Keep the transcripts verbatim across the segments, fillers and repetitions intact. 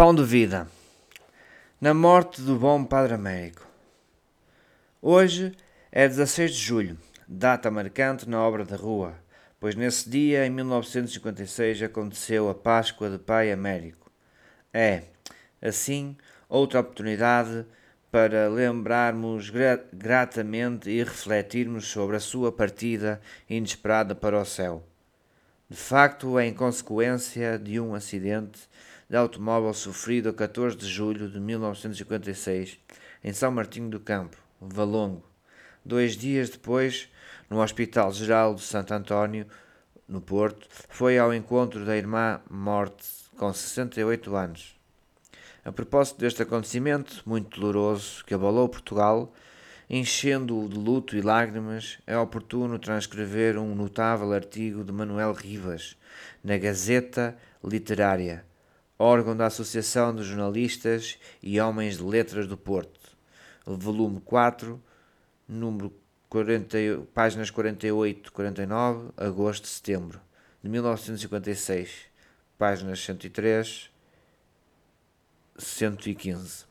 Pão de vida. Na morte do bom Padre Américo. Hoje é dezasseis de julho, data marcante na obra da rua, pois nesse dia, em mil novecentos e cinquenta e seis, aconteceu a Páscoa de Pai Américo. É, assim, outra oportunidade para lembrarmos gra- gratamente e refletirmos sobre a sua partida inesperada para o céu. De facto, é em consequência de um acidente de automóvel sofrido a catorze de julho de mil novecentos e cinquenta e seis, em São Martinho do Campo, Valongo. Dois dias depois, no Hospital Geral de Santo António, no Porto, foi ao encontro da irmã morte, com sessenta e oito anos. A propósito deste acontecimento, muito doloroso, que abalou Portugal, enchendo-o de luto e lágrimas, é oportuno transcrever um notável artigo de Manuel Rivas, na Gazeta Literária, órgão da Associação de Jornalistas e Homens de Letras do Porto, volume quatro, número quarenta, páginas quarenta e oito a quarenta e nove, agosto e setembro, de mil novecentos e cinquenta e seis, páginas cento e três a cento e quinze.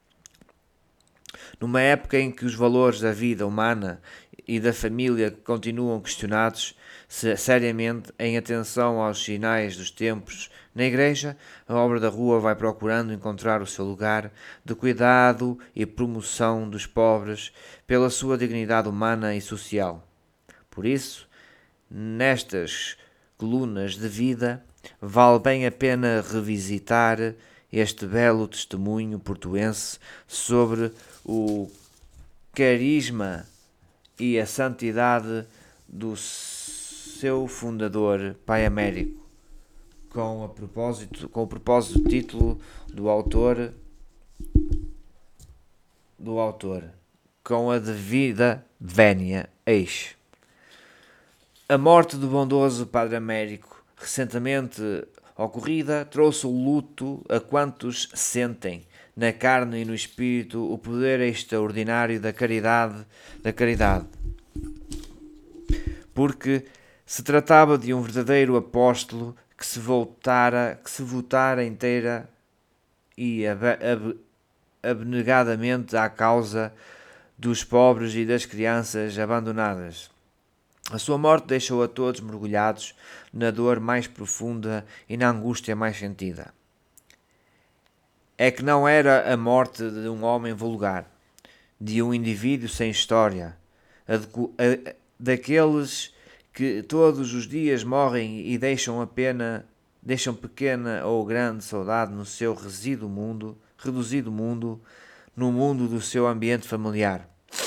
Numa época em que os valores da vida humana e da família continuam questionados seriamente, em atenção aos sinais dos tempos, na Igreja, a obra da rua vai procurando encontrar o seu lugar de cuidado e promoção dos pobres pela sua dignidade humana e social. Por isso, nestas colunas de vida, vale bem a pena revisitar este belo testemunho portuense sobre o carisma e a santidade do seu fundador, Pai Américo, com, a propósito, com o propósito título do autor, do autor, com a devida vénia, eis. A morte do bondoso Padre Américo, recentemente ocorrida, trouxe o luto a quantos sentem, na carne e no espírito, o poder extraordinário da caridade, da caridade. Porque se tratava de um verdadeiro apóstolo que se voltara, que se votara inteira e ab- abnegadamente à causa dos pobres e das crianças abandonadas. A sua morte deixou a todos mergulhados na dor mais profunda e na angústia mais sentida. É que não era a morte de um homem vulgar, de um indivíduo sem história, a de, a, daqueles que todos os dias morrem e deixam a pena, deixam pequena ou grande saudade no seu resíduo mundo, reduzido mundo, no mundo do seu ambiente familiar.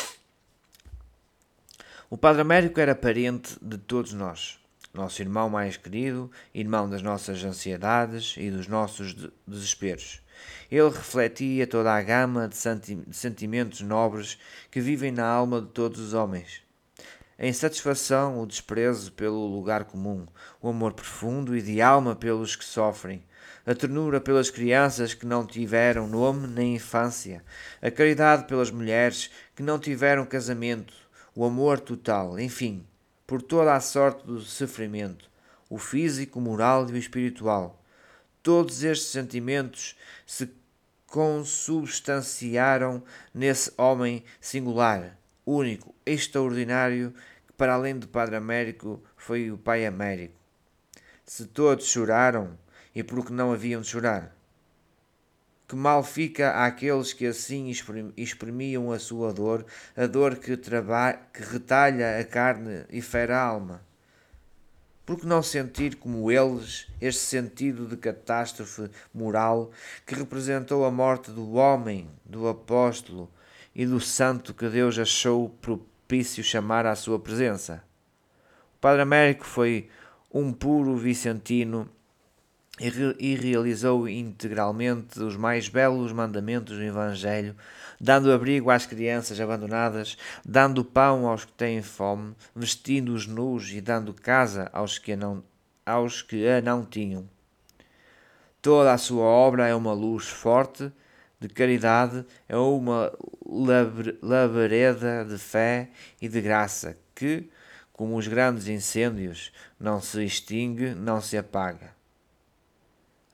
O Padre Américo era parente de todos nós, nosso irmão mais querido, irmão das nossas ansiedades e dos nossos desesperos. Ele refletia toda a gama de sentimentos nobres que vivem na alma de todos os homens. A insatisfação, o desprezo pelo lugar comum, o amor profundo e de alma pelos que sofrem, a ternura pelas crianças que não tiveram nome nem infância, a caridade pelas mulheres que não tiveram casamento, o amor total, enfim, por toda a sorte do sofrimento, o físico, o moral e o espiritual. Todos estes sentimentos se consubstanciaram nesse homem singular, único, extraordinário, que para além do Padre Américo foi o Pai Américo. Se todos choraram, e por que não haviam de chorar? Que mal fica àqueles que assim exprimiam a sua dor, a dor que, traba- que retalha a carne e fere a alma. Por que não sentir como eles este sentido de catástrofe moral que representou a morte do homem, do apóstolo e do santo que Deus achou propício chamar à sua presença? O Padre Américo foi um puro vicentino e realizou integralmente os mais belos mandamentos do Evangelho, dando abrigo às crianças abandonadas, dando pão aos que têm fome, vestindo-os nus e dando casa aos que a não, aos que a não tinham. Toda a sua obra é uma luz forte de caridade, é uma labareda de fé e de graça que, como os grandes incêndios, não se extingue, não se apaga.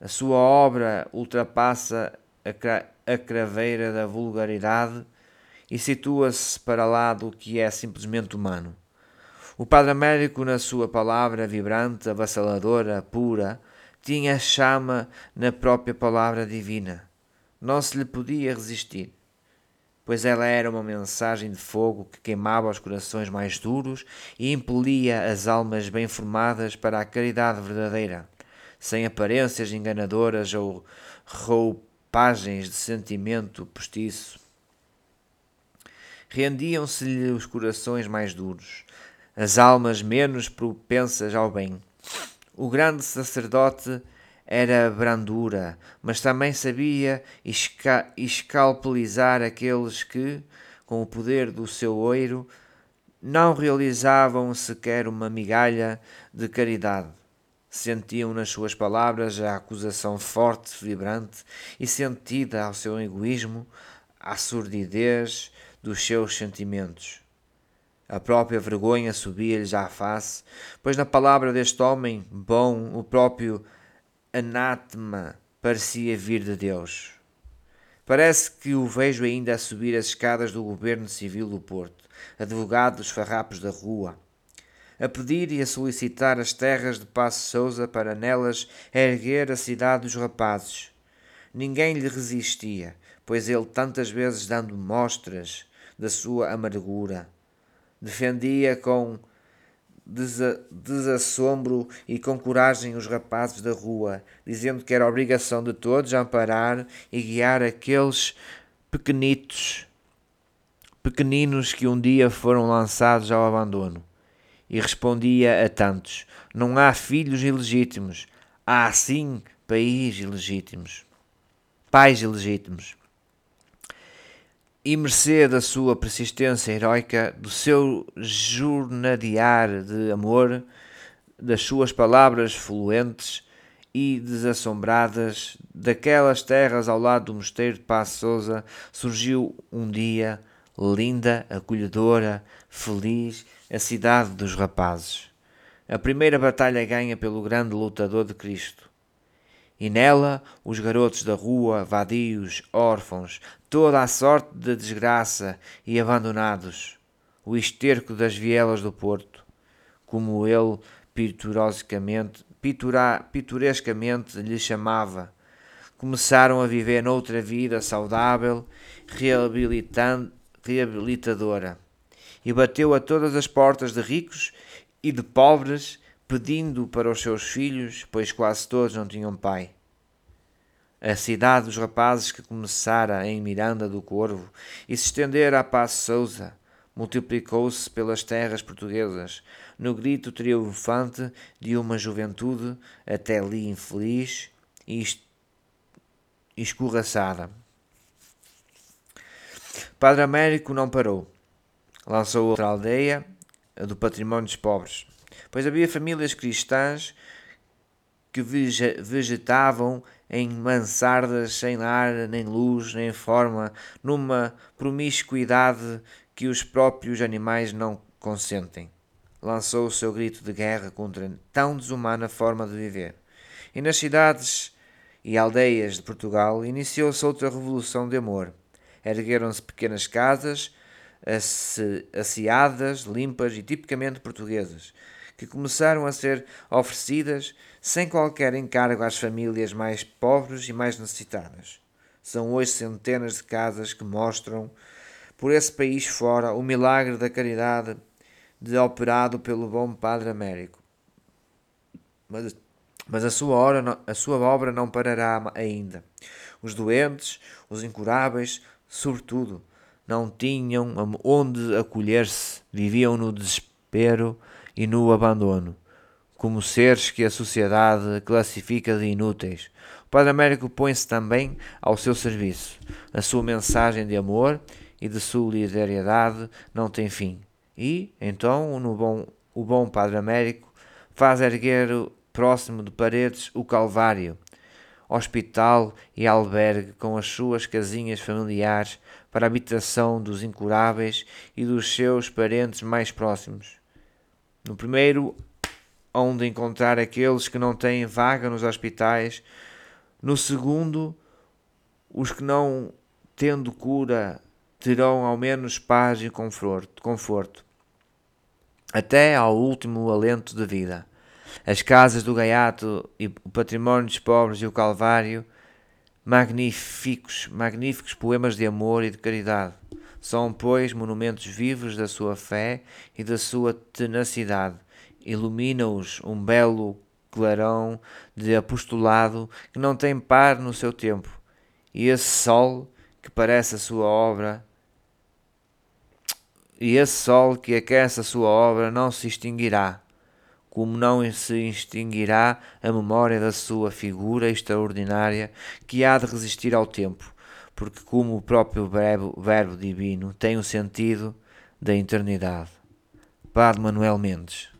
A sua obra ultrapassa a, cra- a craveira da vulgaridade e situa-se para lá do que é simplesmente humano. O Padre Américo, na sua palavra vibrante, avassaladora, pura, tinha chama na própria palavra divina. Não se lhe podia resistir, pois ela era uma mensagem de fogo que queimava os corações mais duros e impelia as almas bem formadas para a caridade verdadeira, sem aparências enganadoras ou roupagens de sentimento postiço. Rendiam-se-lhe os corações mais duros, as almas menos propensas ao bem. O grande sacerdote era brandura, mas também sabia esca- escalpelizar aqueles que, com o poder do seu oiro, não realizavam sequer uma migalha de caridade. Sentiam nas suas palavras a acusação forte, vibrante e sentida ao seu egoísmo, à sordidez dos seus sentimentos. A própria vergonha subia-lhes à face, pois na palavra deste homem bom o próprio anátema parecia vir de Deus. Parece que o vejo ainda a subir as escadas do governo civil do Porto, advogado dos farrapos da rua, a pedir e a solicitar as terras de Paço Sousa para nelas erguer a cidade dos rapazes. Ninguém lhe resistia, pois ele, tantas vezes dando mostras da sua amargura, defendia com desa- desassombro e com coragem os rapazes da rua, dizendo que era obrigação de todos amparar e guiar aqueles pequenitos, pequeninos que um dia foram lançados ao abandono. E respondia a tantos: não há filhos ilegítimos, há sim pais ilegítimos. Pais ilegítimos. E mercê da sua persistência heroica, do seu jornadear de amor, das suas palavras fluentes e desassombradas, daquelas terras ao lado do mosteiro de Paço Sousa, surgiu um dia linda, acolhedora, feliz, a cidade dos rapazes. A primeira batalha ganha pelo grande lutador de Cristo. E nela os garotos da rua, vadios, órfãos, toda a sorte de desgraça e abandonados, o esterco das vielas do Porto, como ele pitorescamente, pitura, pitorescamente lhe chamava, começaram a viver noutra vida saudável, reabilitadora, e bateu a todas as portas de ricos e de pobres, pedindo para os seus filhos, pois quase todos não tinham pai. A cidade dos rapazes que começara em Miranda do Corvo e se estendera a Paço Sousa, multiplicou-se pelas terras portuguesas, no grito triunfante de uma juventude até ali infeliz e escorraçada. Padre Américo não parou. Lançou outra aldeia, a do património dos pobres, pois havia famílias cristãs que vegetavam em mansardas sem lar, nem luz, nem forma, numa promiscuidade que os próprios animais não consentem. Lançou o seu grito de guerra contra tão desumana forma de viver. E nas cidades e aldeias de Portugal iniciou-se outra revolução de amor. Ergueram-se pequenas casas, asseadas, limpas e tipicamente portuguesas, que começaram a ser oferecidas sem qualquer encargo às famílias mais pobres e mais necessitadas. São hoje centenas de casas que mostram, por esse país fora, o milagre da caridade de operado pelo bom Padre Américo. Mas, mas a, sua hora, a sua obra não parará ainda. Os doentes, os incuráveis, sobretudo, não tinham onde acolher-se, viviam no desespero e no abandono, como seres que a sociedade classifica de inúteis. O Padre Américo põe-se também ao seu serviço. A sua mensagem de amor e de solidariedade não tem fim. E, então, no bom, o bom Padre Américo faz erguer próximo de Paredes o Calvário, hospital e albergue com as suas casinhas familiares para a habitação dos incuráveis e dos seus parentes mais próximos. No primeiro, onde encontrar aqueles que não têm vaga nos hospitais, No segundo, os que não tendo cura terão ao menos paz e conforto, conforto, até ao último alento de vida. As casas do gaiato e o património dos pobres e o calvário, magníficos, magníficos poemas de amor e de caridade. São, pois, monumentos vivos da sua fé e da sua tenacidade. Ilumina-os um belo clarão de apostolado que não tem par no seu tempo. E esse sol que parece a sua obra, e esse sol que aquece a sua obra não se extinguirá, como não se extinguirá a memória da sua figura extraordinária que há de resistir ao tempo, porque como o próprio verbo, verbo divino tem o sentido da eternidade. Padre Manuel Mendes.